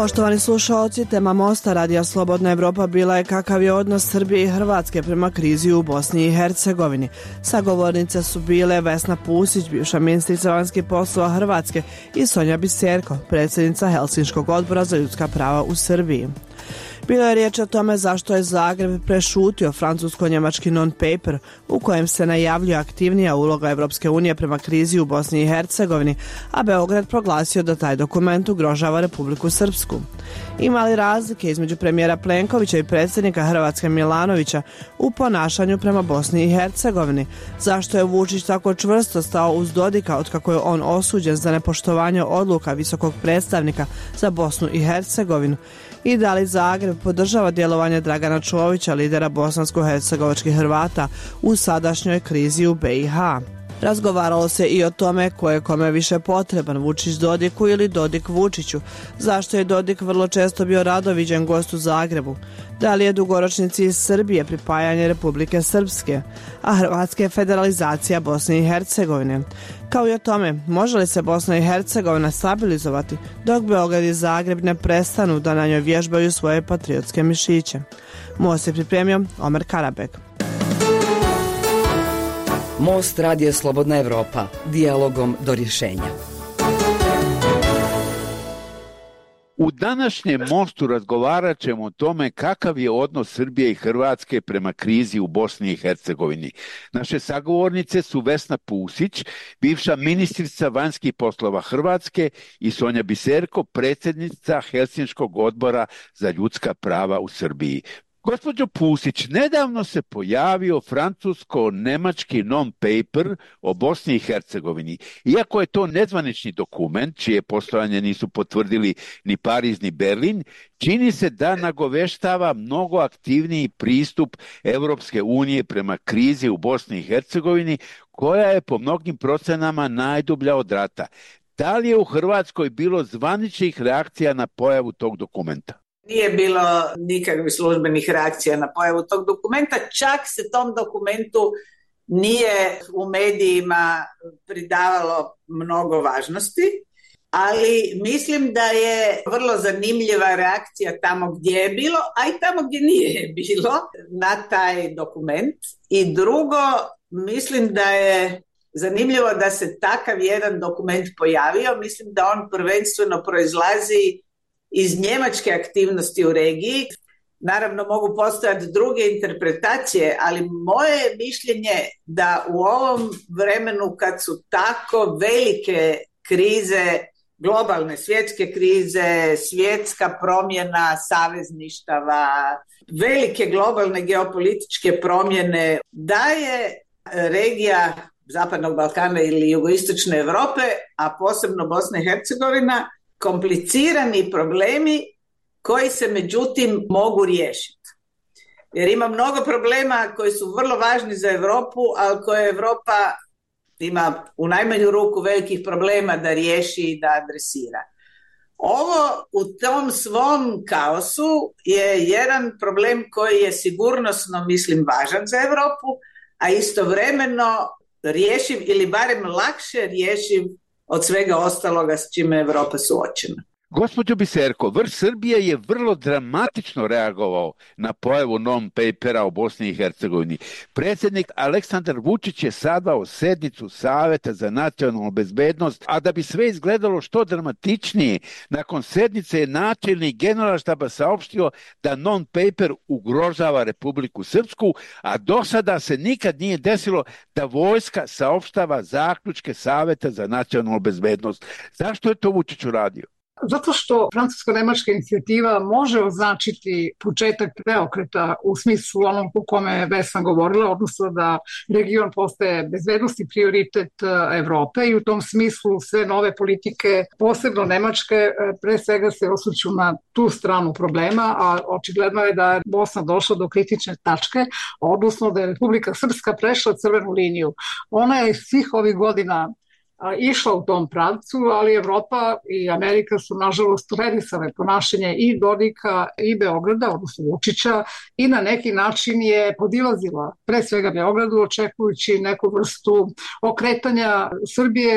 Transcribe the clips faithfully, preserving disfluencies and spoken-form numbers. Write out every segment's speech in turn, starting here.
Poštovani slušalci, tema Mosta Radija Slobodna Evropa bila je kakav je odnos Srbije i Hrvatske prema krizi u Bosni i Hercegovini. Sagovornice su bile Vesna Pusić, bivša ministrica vanjskih poslova Hrvatske, i Sonja Biserko, predsjednica Helsinškog odbora za ljudska prava u Srbiji. Bilo je riječ o tome zašto je Zagreb prešutio francusko-njemački non-paper u kojem se najavljuje aktivnija uloga Evropske unije prema krizi u Bosni i Hercegovini, a Beograd proglasio da taj dokument ugrožava Republiku Srpsku. Ima li razlike između premijera Plenkovića i predsjednika Hrvatske Milanovića u ponašanju prema Bosni i Hercegovini? Zašto je Vučić tako čvrsto stao uz Dodika otkako je on osuđen za nepoštovanje odluka visokog predstavnika za Bosnu i Hercegovinu? I da li Zagreb podržava djelovanje Dragana Čovića, lidera bosansko-hercegovačkih Hrvata, u sadašnjoj krizi u be i ha? Razgovaralo se i o tome ko je kome više potreban, Vučić Dodiku ili Dodik Vučiću. Zašto je Dodik vrlo često bio rado viđen gost u Zagrebu? Da li je dugoročni cilj Srbije pripajanje Republike Srpske, a Hrvatske federalizacija Bosne i Hercegovine? Kao i o tome, može li se Bosna i Hercegovina stabilizovati dok Beograd i Zagreb ne prestanu da na njoj vježbaju svoje patriotske mišiće? Most je pripremio Omer Karabek. Most Radija Slobodna Evropa, dijalogom do rješenja. U današnjem Mostu razgovarat ćemo o tome kakav je odnos Srbije i Hrvatske prema krizi u Bosni i Hercegovini. Naše sagovornice su Vesna Pusić, bivša ministrica vanjskih poslova Hrvatske, i Sonja Biserko, predsjednica Helsinškog odbora za ljudska prava u Srbiji. Gospođo Pusić, nedavno se pojavio francusko-nemački non-paper o Bosni i Hercegovini. Iako je to nezvanični dokument, čije postojanje nisu potvrdili ni Pariz ni Berlin, čini se da nagoveštava mnogo aktivniji pristup Europske unije prema krizi u Bosni i Hercegovini, koja je po mnogim procenama najdublja od rata. Da li je u Hrvatskoj bilo zvaničnih reakcija na pojavu tog dokumenta? Nije bilo nikakvih službenih reakcija na pojavu tog dokumenta, čak se tom dokumentu nije u medijima pridavalo mnogo važnosti, ali mislim da je vrlo zanimljiva reakcija tamo gdje je bilo, a i tamo gdje nije bilo na taj dokument. I drugo, mislim da je zanimljivo da se takav jedan dokument pojavio. Mislim da on prvenstveno proizlazi iz njemačke aktivnosti u regiji. Naravno, mogu postojati druge interpretacije, ali moje mišljenje da u ovom vremenu kad su tako velike krize, globalne svjetske krize, svjetska promjena savezništava, velike globalne geopolitičke promjene, da je regija Zapadnog Balkana ili jugoistočne Europe, a posebno Bosna i Hercegovina, komplicirani problemi koji se međutim mogu riješiti. Jer ima mnogo problema koji su vrlo važni za Europu, ali koje Europa ima u najmanju ruku velikih problema da riješi i da adresira. Ovo u tom svom kaosu je jedan problem koji je sigurnosno, mislim, važan za Europu, a istovremeno rješiv ili barem lakše rješiv od svega ostaloga s čime je Europa suočena. Gospođo Biserko, vrh Srbije je vrlo dramatično reagovao na pojavu non-papera o Bosni i Hercegovini. Predsjednik Aleksandar Vučić je sazvao sjednicu Saveta za nacionalnu bezbednost, a da bi sve izgledalo što dramatičnije, nakon sjednice je načelnik Generalštaba saopštio da non-paper ugrožava Republiku Srpsku, a do sada se nikad nije desilo da vojska saopštava zaključke Saveta za nacionalnu bezbednost. Zašto je to Vučić uradio? Zato što francusko-nemačka inicijativa može označiti početak preokreta u smislu onom u kome je Vesna govorila, odnosno da region postaje bezbednosni prioritet Evrope i u tom smislu sve nove politike, posebno nemačke, pre svega se osvrću na tu stranu problema, a očigledno je da je Bosna došla do kritične tačke, odnosno da je Republika Srpska prešla crvenu liniju. Ona je svih ovih godina išla u tom pravcu, ali Evropa i Amerika su nažalost redisale ponašanje i Dodika i Beograda, odnosno Vučića, i na neki način je podilazila pre svega Beogradu, očekujući neku vrstu okretanja Srbije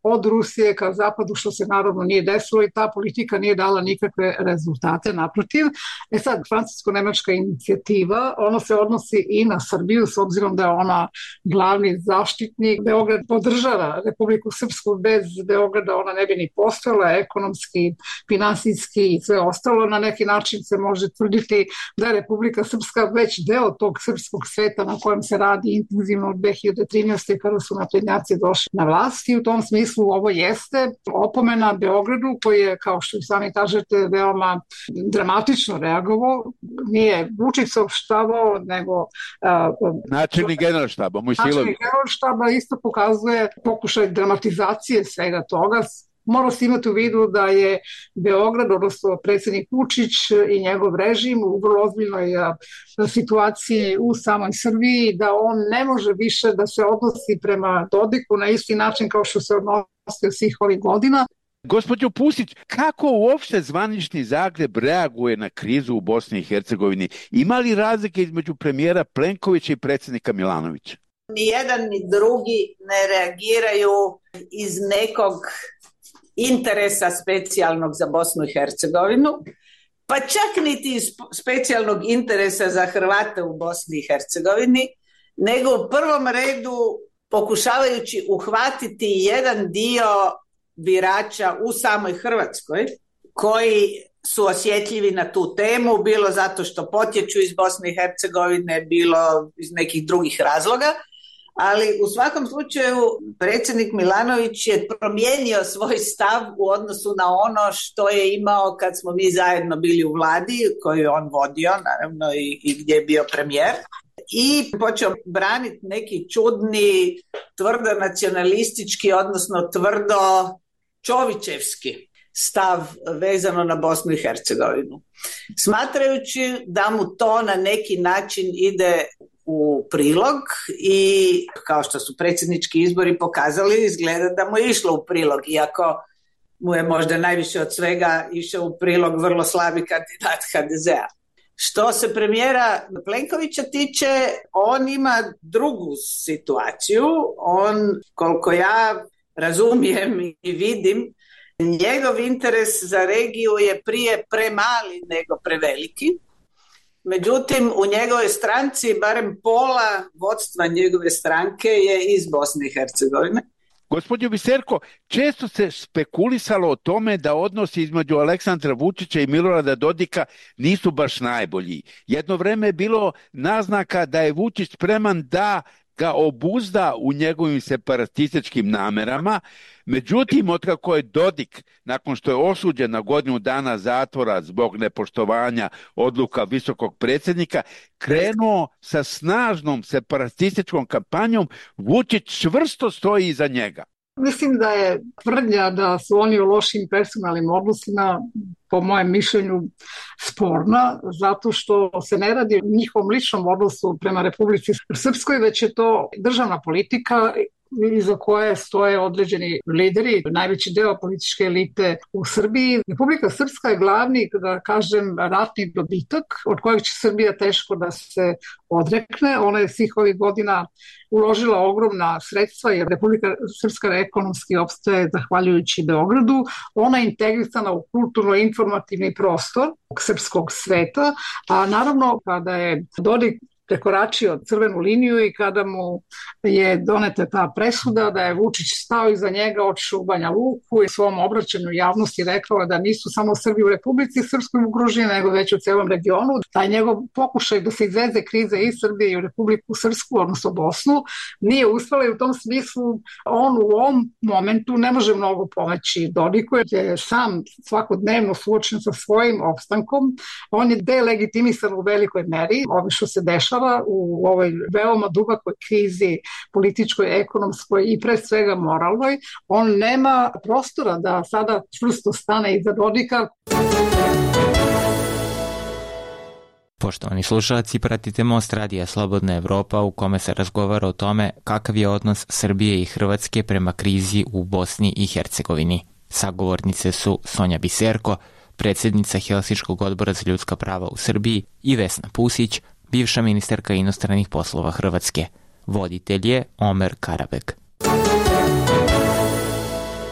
od Rusije ka zapadu, što se naravno nije desilo i ta politika nije dala nikakve rezultate, naprotiv. E sad, francusko-nemačka inicijativa, ono se odnosi i na Srbiju, s obzirom da je ona glavni zaštitnik. Beograd podržava Republiku Srpsku, bez Beograda ona ne bi ni postojala, ekonomski, finansijski i sve ostalo. Na neki način se može tvrditi da je Republika Srpska već deo tog srpskog sveta na kojem se radi intenzivno od dve hiljade trinaeste. kada su naprednjaci došli na vlast i u tom smislu ovo jeste opomena Beogradu koji je, kao što i sami kažete, veoma dramatično reagovao. Nije Vučić saopštavao, nego načelnik generalštaba Mojsilović. Načelnik generalštaba isto pokazuje pokušaj dramatizacije svega toga. Mora se imati u vidu da je Beograd, odnosno predsjednik Vučić i njegov režim u vrlo ozbiljnoj situaciji u samoj Srbiji, da on ne može više da se odnosi prema Dodiku na isti način kao što se odnosio svih ovih godina. Gospođo Pusić, kako uopšte zvanični Zagreb reaguje na krizu u Bosni i Hercegovini? Ima li razlike između premijera Plenkovića i predsjednika Milanovića? Ni jedan ni drugi ne reagiraju iz nekog interesa specijalnog za Bosnu i Hercegovinu, pa čak niti iz specijalnog interesa za Hrvate u Bosni i Hercegovini, nego u prvom redu pokušavajući uhvatiti jedan dio birača u samoj Hrvatskoj koji su osjetljivi na tu temu, bilo zato što potječu iz Bosne i Hercegovine, bilo iz nekih drugih razloga. Ali u svakom slučaju predsjednik Milanović je promijenio svoj stav u odnosu na ono što je imao kad smo mi zajedno bili u vladi, koju je on vodio, naravno i, i gdje je bio premijer. I počeo braniti neki čudni, tvrdo nacionalistički, odnosno tvrdo čovićevski stav vezano na Bosnu i Hercegovinu. Smatrajući da mu to na neki način ide u prilog i kao što su predsjednički izbori pokazali, izgleda da mu je išlo u prilog, iako mu je možda najviše od svega išao u prilog vrlo slabi kandidat ha de zea. Što se premijera Plenkovića tiče, on ima drugu situaciju. On, koliko ja razumijem i vidim, njegov interes za regiju je prije premali nego preveliki. Međutim, u njegovoj stranci, barem pola vodstva njegove stranke je iz Bosne i Hercegovine. Gospođo Biserko, često se spekulisalo o tome da odnosi između Aleksandra Vučića i Milorada Dodika nisu baš najbolji. Jedno vreme je bilo naznaka da je Vučić spreman da ga obuzda u njegovim separatističkim namerama. Međutim, otkako je Dodik, nakon što je osuđen na godinu dana zatvora zbog nepoštovanja odluka visokog predsjednika, krenuo sa snažnom separatističkom kampanjom, Vučić čvrsto stoji iza njega. Mislim da je tvrdnja da su oni u lošim personalnim odnosima, po mojem mišljenju, sporna, zato što se ne radi o njihovom ličnom odnosu prema Republici Srpskoj, već je to državna politika iza koje stoje određeni lideri, najveći deo političke elite u Srbiji. Republika Srpska je glavni, da kažem, ratni dobitak od kojeg će Srbija teško da se odrekne. Ona je svih ovih godina uložila ogromna sredstva jer Republika Srpska ekonomski opstaje zahvaljujući Beogradu. Ona je integrisana u kulturno-informativni prostor srpskog sveta, a naravno kada je Dodik prekoračio crvenu liniju i kada mu je doneta ta presuda da je Vučić stao iza njega, otišao u Banja Luku i svom obraćanju javnosti rekao da nisu samo Srbi u Republici Srpskoj ugroženi, nego već u celom regionu. Taj njegov pokušaj da se izveze krize iz Srbije i u Republiku Srpsku, odnosno Bosnu, nije uspela i u tom smislu on u ovom momentu ne može mnogo pomoći Dodiku, jer je sam svakodnevno suočen sa svojim opstankom. On je delegitimisan u velikoj meri, ovo što se dešava u ovoj veoma dubokoj krizi političkoj, ekonomskoj i pre svega moralnoj. On nema prostora da sada čvrsto stane iza Dodika. Poštovani slušalci, pratite Most radija Slobodna Evropa u kome se razgovara o tome kakav je odnos Srbije i Hrvatske prema krizi u Bosni i Hercegovini. Sagovornice su Sonja Biserko, predsjednica Helsinškog odbora za ljudska prava u Srbiji, i Vesna Pusić, bivša ministarka inostranih poslova Hrvatske. Voditelj je Omer Karabek.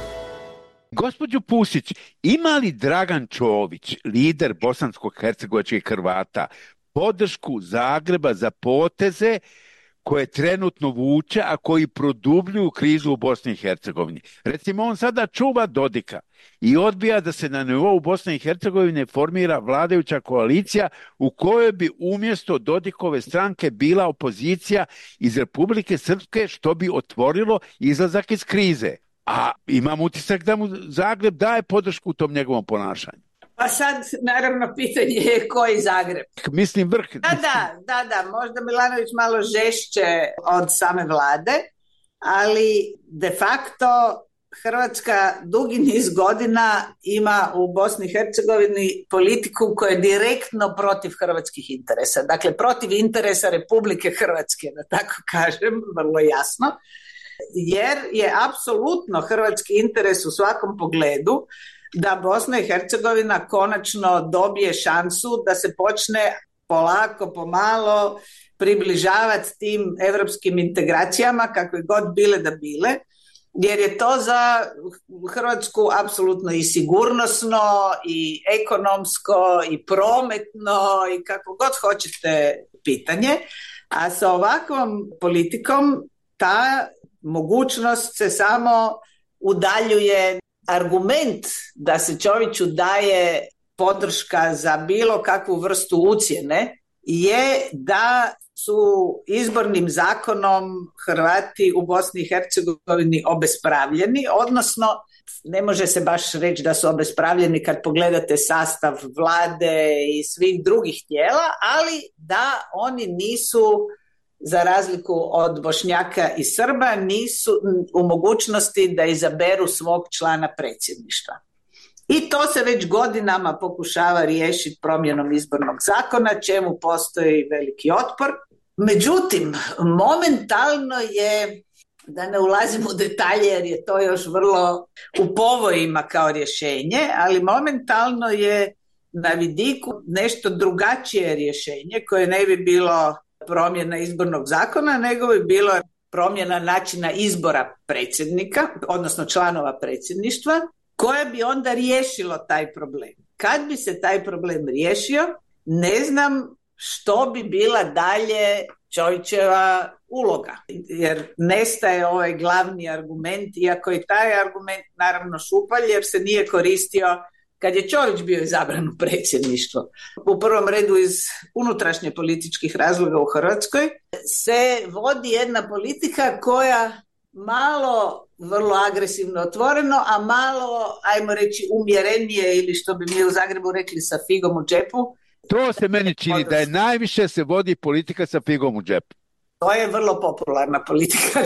Gospođo Pusić, ima li Dragan Čović, lider bosansko-hercegovačkih Hrvata, podršku Zagreba za poteze koje trenutno vuče, a koji produbljuju krizu u Bosni i Hercegovini? Recimo, on sada čuva Dodika i odbija da se na nivou Bosne i Hercegovine formira vladajuća koalicija u kojoj bi umjesto Dodikove stranke bila opozicija iz Republike Srpske, što bi otvorilo izlazak iz krize. A imam utisak da mu Zagreb daje podršku u tom njegovom ponašanju. Pa sad, naravno, pitanje je koji Zagreb. Mislim vrh. Da, da, da, da, možda Milanović malo žešće od same vlade, ali de facto Hrvatska dugi niz godina ima u Bosni i Hercegovini politiku koja je direktno protiv hrvatskih interesa. Dakle, protiv interesa Republike Hrvatske, da tako kažem, vrlo jasno. Jer je apsolutno hrvatski interes u svakom pogledu da Bosna i Hercegovina konačno dobije šansu da se počne polako, pomalo približavati tim europskim integracijama, kakve god bile da bile, jer je to za Hrvatsku apsolutno i sigurnosno, i ekonomsko, i prometno, i kako god hoćete pitanje. A sa ovakvom politikom ta mogućnost se samo udaljuje. Argument da se Čoviću daje podrška za bilo kakvu vrstu ucjene je da su izbornim zakonom Hrvati u Bosni i Hercegovini obespravljeni, odnosno ne može se baš reći da su obespravljeni kad pogledate sastav vlade i svih drugih tijela, ali da oni nisu, za razliku od Bošnjaka i Srba, nisu u mogućnosti da izaberu svog člana predsjedništva. I to se već godinama pokušava riješiti promjenom izbornog zakona, čemu postoji veliki otpor. Međutim, momentalno je, da ne ulazim u detalje jer je to još vrlo u povojima kao rješenje, ali momentalno je na vidiku nešto drugačije rješenje koje ne bi bilo promjena izbornog zakona, nego bi bilo promjena načina izbora predsjednika, odnosno članova predsjedništva, koje bi onda riješilo taj problem. Kad bi se taj problem riješio, ne znam što bi bila dalje Čovićeva uloga, jer nestaje ovaj glavni argument, iako je taj argument naravno šupalj, jer se nije koristio kad je Čović bio izabran u predsjedništvo. U prvom redu iz unutrašnje političkih razloga u Hrvatskoj se vodi jedna politika koja malo vrlo agresivno otvoreno, a malo, ajmo reći, umjerenije, ili što bi mi u Zagrebu rekli, sa figom u džepu. To se meni čini da je najviše se vodi politika sa figom u džepu. To je vrlo popularna politika.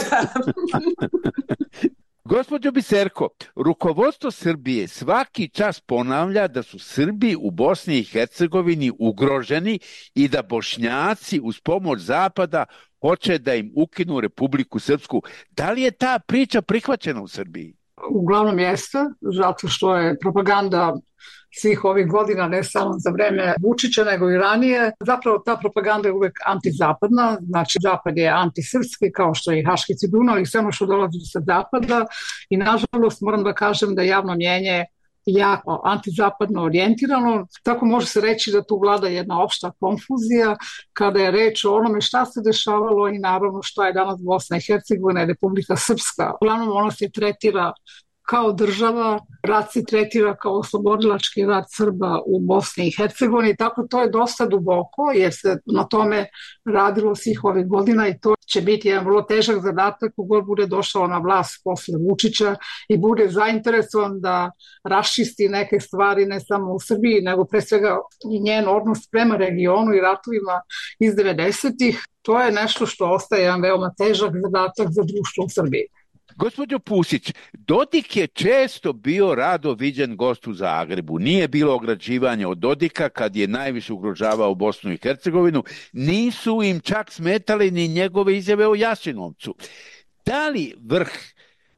Gospođo Biserko, rukovodstvo Srbije svaki čas ponavlja da su Srbi u Bosni i Hercegovini ugroženi i da Bošnjaci uz pomoć Zapada hoće da im ukinu Republiku Srpsku. Da li je ta priča prihvaćena u Srbiji? Uglavnom jeste, zato što je propaganda svih ovih godina, ne samo za vreme Vučića, nego i ranije. Zapravo ta propaganda je uvek antizapadna, znači Zapad je antisrpski, kao što je i Haški tribunal i sve ono što dolazi sa Zapada. I nažalost moram da kažem da javno mnjenje jako antizapadno orijentirano, tako može se reći da tu vlada jedna opšta konfuzija kada je reč o onome šta se dešavalo i naravno šta je danas Bosna i Hercegovina i Republika Srpska. Uglavnom ona se tretira kao država, rat se tretira kao oslobodilački rat Srba u Bosni i Hercegovini, tako to je dosta duboko jer se na tome radilo svih ovih godina i to će biti jedan vrlo težak zadatak kogod bude došao na vlast posle Vučića i bude zainteresovan da raščisti neke stvari ne samo u Srbiji, nego pre svega i njen odnos prema regionu i ratovima iz devedesetih. To je nešto što ostaje jedan veoma težak zadatak za društvo u Srbiji. Gospođo Pusić, Dodik je često bio rado viđen gost u Zagrebu. Nije bilo ograđivanja od Dodika kad je najviše ugrožavao Bosnu i Hercegovinu. Nisu im čak smetali ni njegove izjave o Jasenovcu. Da li vrh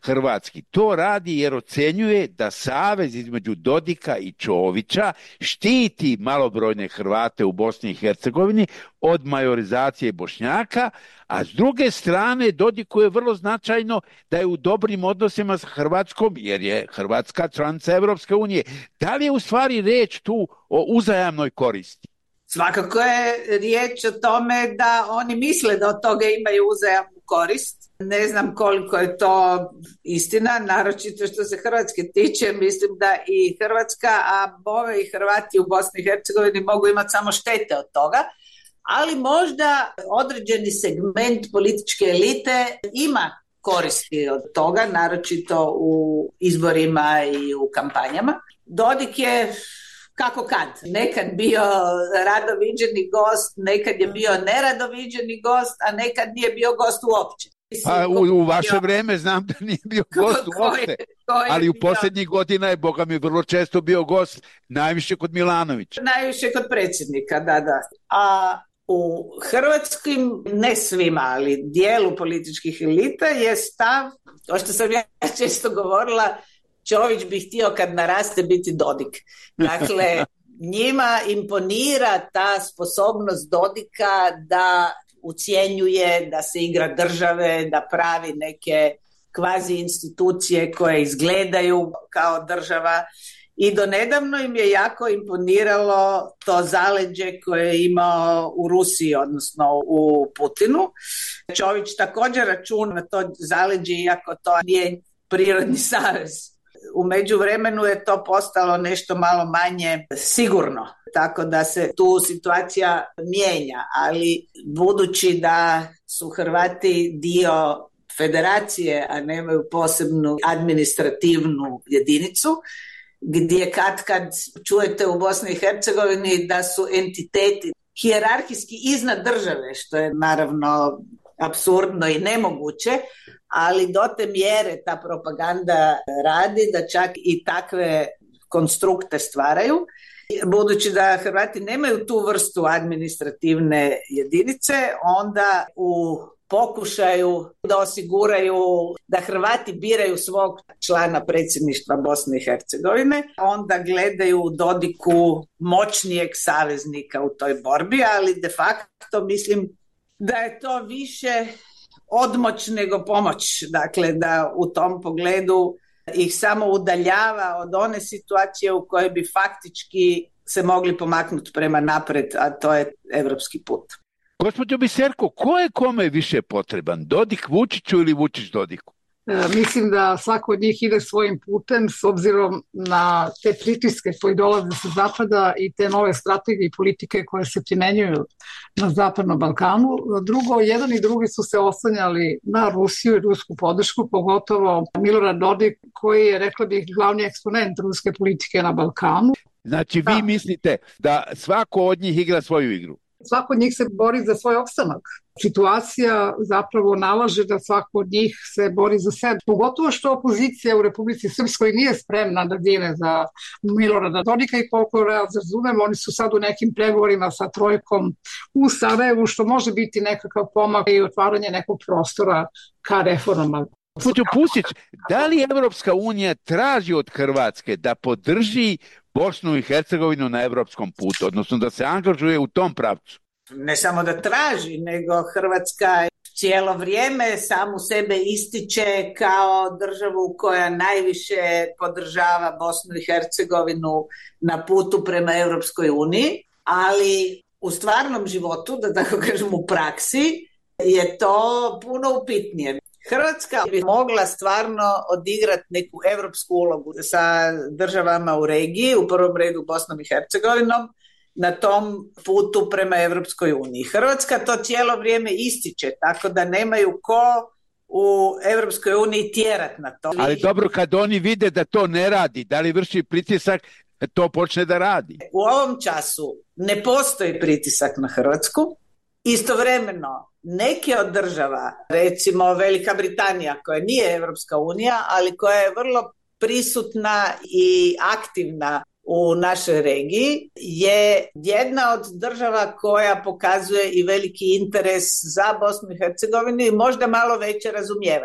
hrvatski. To radi jer ocenjuje da savez između Dodika i Čovića štiti malobrojne Hrvate u Bosni i Hercegovini od majorizacije Bošnjaka, a s druge strane Dodiku je vrlo značajno da je u dobrim odnosima s Hrvatskom, jer je Hrvatska članica Evropske unije. Da li je u stvari riječ tu o uzajamnoj koristi? Svakako je riječ o tome da oni misle da od toga imaju uzajamnu korist. Ne znam koliko je to istina, naročito što se Hrvatske tiče, mislim da i Hrvatska, a bove i Hrvati u Bosni i Hercegovini mogu imati samo štete od toga, ali možda određeni segment političke elite ima koristi od toga, naročito u izborima i u kampanjama. Dodik je kako kad. Nekad bio rado viđeni gost, nekad je bio nerado viđeni gost, a nekad nije bio gost uopće. A u, u vaše vrijeme znam da nije bio gost uopće, ali u posljednjih godina je, boga mi, vrlo često bio gost, najviše kod Milanovića. Najviše kod predsjednika, da, da. A u hrvatskim, ne svima, ali dijelu političkih elita je stav, to što sam ja često govorila, Čović bi htio kad naraste biti Dodik. Dakle, njima imponira ta sposobnost Dodika da ucjenjuje, da se igra države, da pravi neke kvazi institucije koje izgledaju kao država. I donedavno im je jako imponiralo to zaleđe koje je imao u Rusiji, odnosno u Putinu. Čović također računa na to zaleđe, iako to nije prirodni savez. U međuvremenu je to postalo nešto malo manje sigurno, tako da se tu situacija mijenja, ali budući da su Hrvati dio federacije, a nemaju posebnu administrativnu jedinicu, gdje kad kad čujete u Bosni i Hercegovini da su entiteti hijerarhijski iznad države, što je naravno apsurdno i nemoguće, ali do te mjere ta propaganda radi da čak i takve konstrukte stvaraju. Budući da Hrvati nemaju tu vrstu administrativne jedinice, onda u pokušaju da osiguraju da Hrvati biraju svog člana predsjedništva Bosne i Hercegovine, onda gledaju u Dodiku moćnijeg saveznika u toj borbi, ali de facto mislim da je to više odmoć nego pomoć, dakle da u tom pogledu ih samo udaljava od one situacije u kojoj bi faktički se mogli pomaknuti prema napred, a to je evropski put. Gospođo Biserko, ko je kome više potreban? Dodik Vučiću ili Vučić Dodiku? E, mislim da svako od njih ide svojim putem s obzirom na te pritiske koji dolaze sa zapada i te nove strategije i politike koje se primenjuju na Zapadnom Balkanu. Drugo, jedan i drugi su se oslanjali na Rusiju i rusku podršku, pogotovo Milorad Dodik koji je, rekla bih, glavni eksponent ruske politike na Balkanu. Znači vi da. mislite da svako od njih igra svoju igru? Svako od njih se bori za svoj opstanak. Situacija zapravo nalaže da svako od njih se bori za sebe. Pogotovo što opozicija u Republici Srpskoj nije spremna da dine za Milorada Dodika i koliko ja razumem, oni su sad u nekim pregovorima sa trojkom u Sarajevu, što može biti nekakav pomak i otvaranje nekog prostora ka reformama. Gospođo Pusić, da li Evropska unija traži od Hrvatske da podrži Bosnu i Hercegovinu na evropskom putu, odnosno da se angažuje u tom pravcu? Ne samo da traži, nego Hrvatska cijelo vrijeme samu sebe ističe kao državu koja najviše podržava Bosnu i Hercegovinu na putu prema Europskoj uniji, ali u stvarnom životu, da tako kažem u praksi, je to puno upitnije. Hrvatska bi mogla stvarno odigrati neku europsku ulogu sa državama u regiji, u prvom redu Bosnom i Hercegovinom, na tom putu prema Europskoj uniji. Hrvatska to cijelo vrijeme ističe, tako da nemaju ko u Europskoj uniji tjerat na to. Ali dobro, kad oni vide da to ne radi, da li vrši pritisak, to počne da radi? U ovom času ne postoji pritisak na Hrvatsku. Istovremeno, neke od država, recimo Velika Britanija, koja nije Europska unija, ali koja je vrlo prisutna i aktivna u našoj regiji, je jedna od država koja pokazuje i veliki interes za Bosnu i Hercegovinu i možda malo veće razumijevanje.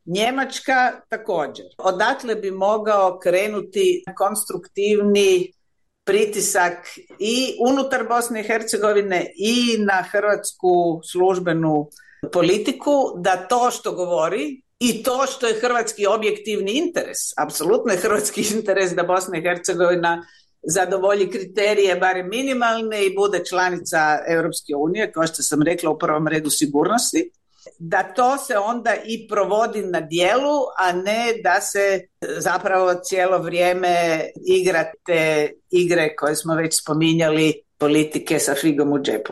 Njemačka također. Odatle bi mogao krenuti konstruktivni pritisak i unutar Bosne i Hercegovine i na hrvatsku službenu politiku da to što govori i to što je hrvatski objektivni interes, apsolutno je hrvatski interes da Bosna i Hercegovina zadovolji kriterije, barem minimalne, i bude članica Europske unije, kao što sam rekla, u prvom redu sigurnosti, da to se onda i provodi na djelu, a ne da se zapravo cijelo vrijeme igra te igre koje smo već spominjali, politike sa figom u džepu.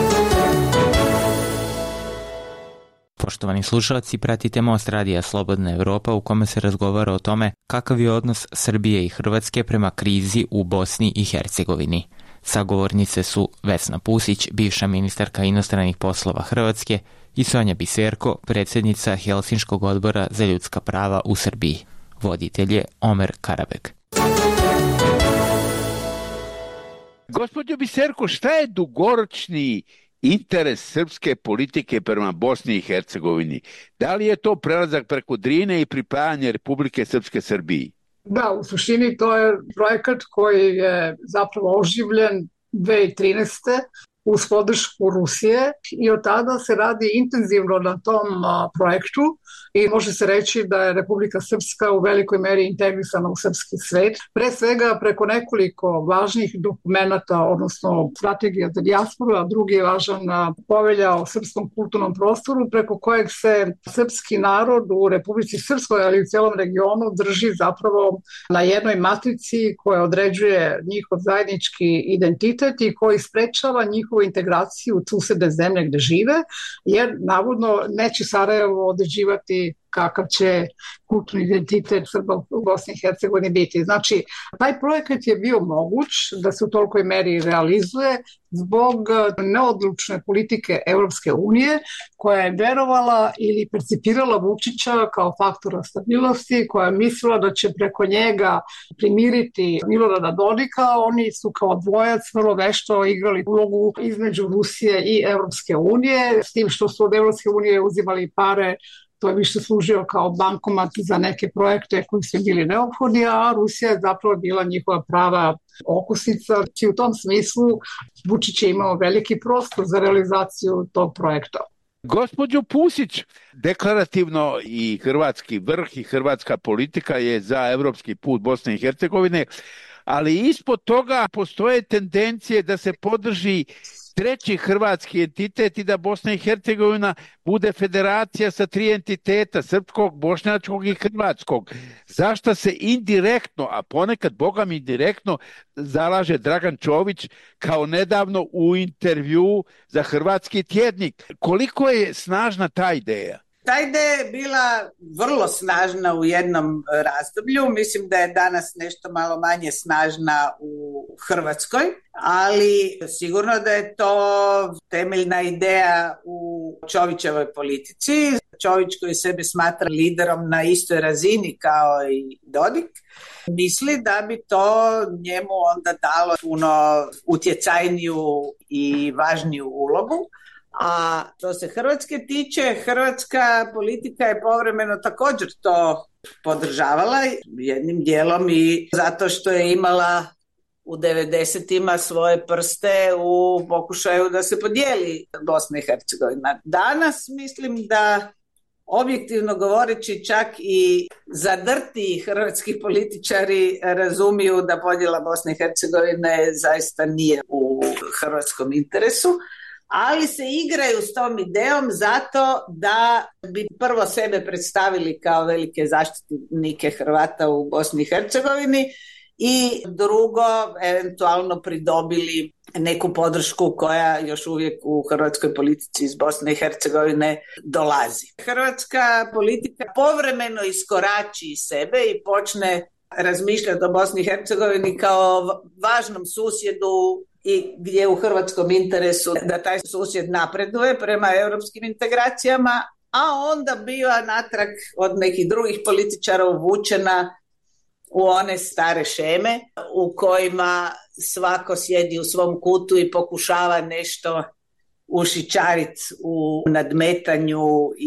Poštovani slušalci, pratite Most radija Slobodna Evropa u kome se razgovara o tome kakav je odnos Srbije i Hrvatske prema krizi u Bosni i Hercegovini. Sagovornice su Vesna Pusić, bivša ministarka inostranih poslova Hrvatske, i Sonja Biserko, predsjednica Helsinškog odbora za ljudska prava u Srbiji. Voditelj je Omer Karabek. Gospođo Biserko, šta je dugoročni interes srpske politike prema Bosni i Hercegovini? Da li je to prelazak preko Drine i pripajanje Republike Srpske Srbiji? Da, u suštini to je projekat koji je zapravo oživljen dve hiljade trinaeste. uz podršku Rusije i od tada se radi intenzivno na tom a, projektu i može se reći da je Republika Srpska u velikoj meri integrisana u srpski svet. Pre svega preko nekoliko važnih dokumenata, odnosno strategija za dijasporu, a drugi je važan povelja o srpskom kulturnom prostoru, preko kojeg se srpski narod u Republici Srpskoj, ali i u cijelom regionu drži zapravo na jednoj matrici koja određuje njihov zajednički identitet i koji sprečava njihovu integraciju u susedne zemlje gde žive, jer navodno neće Sarajevo određivati kakav će kulturni identitet Srba u Bosni i Hercegovini biti. Znači, taj projekat je bio moguć da se u tolikoj meri realizuje zbog neodlučne politike Europske unije, koja je verovala ili percipirala Vučića kao faktora stabilnosti, koja je mislila da će preko njega primiriti Milorada Dodika. Oni su kao dvojac vrlo vešto igrali ulogu između Rusije i Europske unije, s tim što su od Europske unije uzimali pare. To je više služio kao bankomat za neke projekte koji su bili neophodni, a Rusija je zapravo bila njihova prava okosnica. I u tom smislu Vučić je imao veliki prostor za realizaciju tog projekta. Gospođo Pusić, deklarativno i hrvatski vrh i hrvatska politika je za evropski put Bosne i Hercegovine, ali ispod toga postoje tendencije da se podrži treći hrvatski entitet i da Bosna i Hercegovina bude federacija sa tri entiteta, srpskog, bošnjačkog i hrvatskog. Zašto se indirektno, a ponekad bogami indirektno, zalaže Dragan Čović kao nedavno u intervju za Hrvatski tjednik? Koliko je snažna ta ideja? Ta ideja je bila vrlo snažna u jednom razdoblju, mislim da je danas nešto malo manje snažna u Hrvatskoj, ali sigurno da je to temeljna ideja u Čovićevoj politici. Čović, koji sebe smatra liderom na istoj razini kao i Dodik, misli da bi to njemu onda dalo puno utjecajniju i važniju ulogu. A što se Hrvatske tiče, hrvatska politika je povremeno također to podržavala jednim dijelom i zato što je imala u devedesetima svoje prste u pokušaju da se podijeli Bosna i Hercegovina. Danas mislim da, objektivno govoreći, čak i zadrti hrvatski političari razumiju da podjela Bosne i Hercegovine zaista nije u hrvatskom interesu, ali se igraju s tom idejom zato da bi prvo sebe predstavili kao velike zaštitnike Hrvata u Bosni i Hercegovini i drugo, eventualno pridobili neku podršku koja još uvijek u hrvatskoj politici iz Bosne i Hercegovine dolazi. Hrvatska politika povremeno iskorači iz sebe i počne razmišljati o Bosni i Hercegovini kao važnom susjedu i gdje je u hrvatskom interesu da taj susjed napreduje prema europskim integracijama, a onda biva natrag od nekih drugih političara uvučena u one stare šeme u kojima svako sjedi u svom kutu i pokušava nešto ušićariti u nadmetanju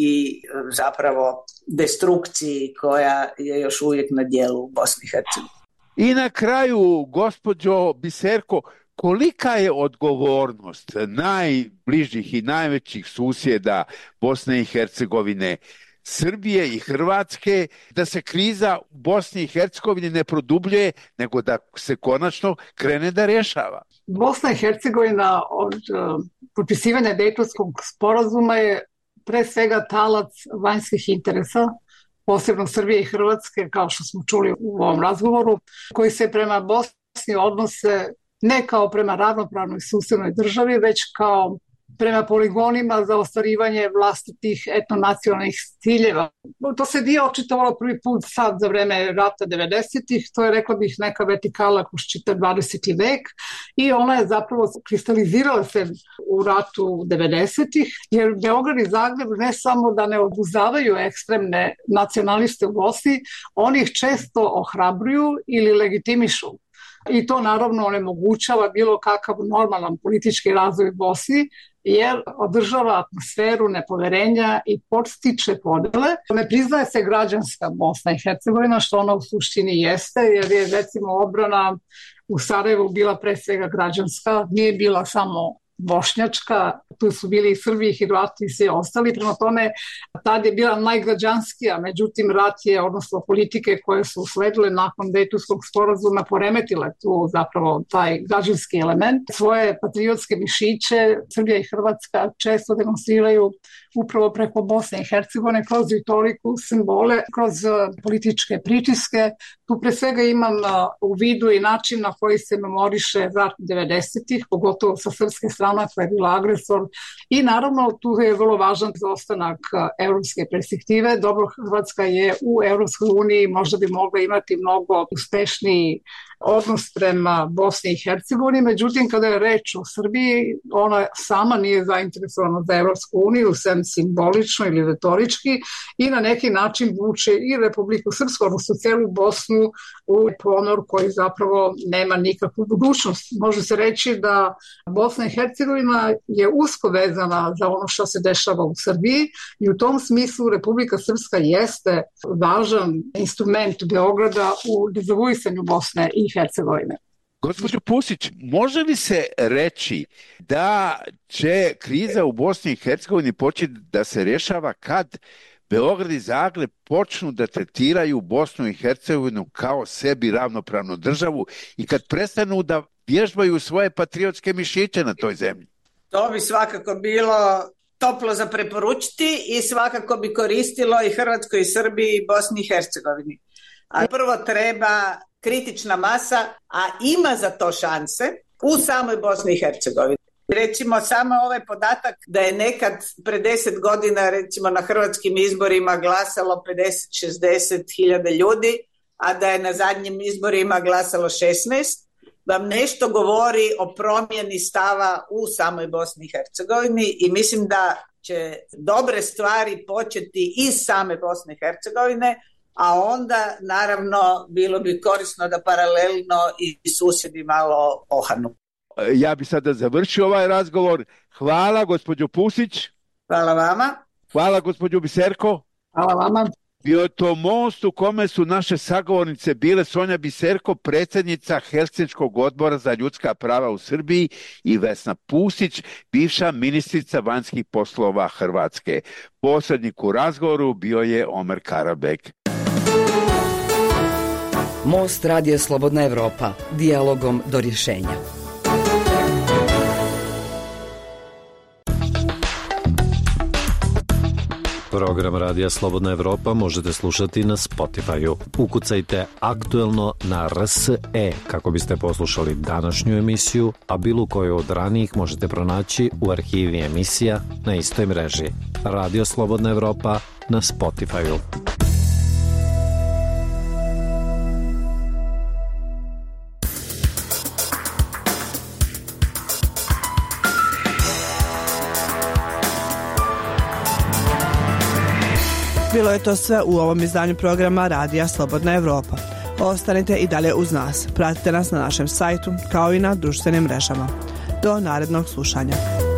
i zapravo destrukciji koja je još uvijek na djelu u Bosni i Hercegovini. I na kraju, gospođo Biserko, kolika je odgovornost najbližih i najvećih susjeda Bosne i Hercegovine, Srbije i Hrvatske, da se kriza u Bosni i Hercegovini ne produbljuje, nego da se konačno krene da rješava? Bosna i Hercegovina od uh, potpisivanja Dejtonskog sporazuma je pre svega talac vanjskih interesa, posebno Srbije i Hrvatske, kao što smo čuli u ovom razgovoru, koji se prema Bosni odnose ne kao prema ravnopravnoj susjednoj državi, već kao prema poligonima za ostvarivanje vlastitih etnonacionalnih ciljeva. To se nije očitovalo prvi put sad za vreme rata devedesetih, to je, rekla bih, neka vertikala kroz čitav dvadeseti vek i ona je zapravo kristalizirala se u ratu devedesetih, jer Beograd i Zagreb ne samo da ne obuzdavaju ekstremne nacionaliste u Bosni, oni ih često ohrabruju ili legitimišu. I to naravno onemogućava bilo kakav normalan politički razvoj u Bosni, jer održava atmosferu nepoverenja i podstiče podele. Ne priznaje se građanska Bosna i Hercegovina, što ona u suštini jeste, jer je recimo odbrana u Sarajevu bila pre svega građanska, nije bila samo bošnjačka, tu su bili i Srbi i Hrvati i svi ostali, prema tome tad je bila najgrađanskija, međutim rat je, odnosno politike koje su usledile nakon Dejtonskog sporazuma poremetile tu zapravo taj građanski element. Svoje patriotske mišiće Srbija i Hrvatska često demonstriraju upravo preko Bosne i Hercegovine kroz retoriku, simbole, kroz političke pritiske. Tu pre svega imam u vidu i način na koji se memoriše rat devedesetih, pogotovo sa srpske strane koja je bila agresor, i naravno tu je vrlo važan za ostanak evropske perspektive. Dobro, Hrvatska je u Evropskoj uniji, možda bi mogla imati mnogo uspešniji odnos prema Bosni i Hercegovini, međutim kada je reč o Srbiji, ona sama nije zainteresovana za Evropsku uniju, sem simbolično ili retorički, i na neki način vuče i Republiku Srpsku, odnosno celu Bosnu, u ponor koji zapravo nema nikakvu budućnost. Može se reći da Bosna i Hercegovina je usko vezana za ono što se dešava u Srbiji i u tom smislu Republika Srpska jeste važan instrument Beograda u dezavuisanju Bosne i Hercegovine. Gospođo Pusić, može li se reći da će kriza u Bosni i Hercegovini početi da se rješava kad Beograd i Zagreb počnu da tretiraju Bosnu i Hercegovinu kao sebi ravnopravnu državu i kad prestanu da vježbaju svoje patriotske mišiće na toj zemlji? To bi svakako bilo toplo za preporučiti i svakako bi koristilo i Hrvatskoj i Srbiji i Bosni i Hercegovini. A prvo treba kritična masa, a ima za to šanse u samoj Bosni i Hercegovini. Recimo samo ovaj podatak da je nekad pre deset godina recimo na hrvatskim izborima glasalo pedeset do šezdeset hiljada ljudi, a da je na zadnjim izborima glasalo šesnaest, vam nešto govori o promjeni stava u samoj Bosni i Hercegovini i mislim da će dobre stvari početi iz same Bosne i Hercegovine, a onda naravno bilo bi korisno da paralelno i susjedi malo ohanu. Ja bi sada završio ovaj razgovor. Hvala gospođo Pusić. Hvala vama. Hvala gospođo Biserko. Hvala vama. Bio je to most u kome su naše sagovornice bile Sonja Biserko, predsjednica Helsinškog odbora za ljudska prava u Srbiji, i Vesna Pusić, bivša ministrica vanjskih poslova Hrvatske. Posrednik u razgovoru bio je Omer Karabek. Most Radio Slobodna Evropa. Dijalogom do rješenja. Program Radija Slobodna Evropa možete slušati na Spotify-u. Ukucajte aktuelno na R S E kako biste poslušali današnju emisiju, a bilo koju od ranijih možete pronaći u arhivi emisija na istoj mreži. Radio Slobodna Evropa na Spotify-u. Bilo je to sve u ovom izdanju programa Radija Slobodna Evropa. Ostanite i dalje uz nas. Pratite nas na našem sajtu kao i na društvenim mrežama. Do narednog slušanja.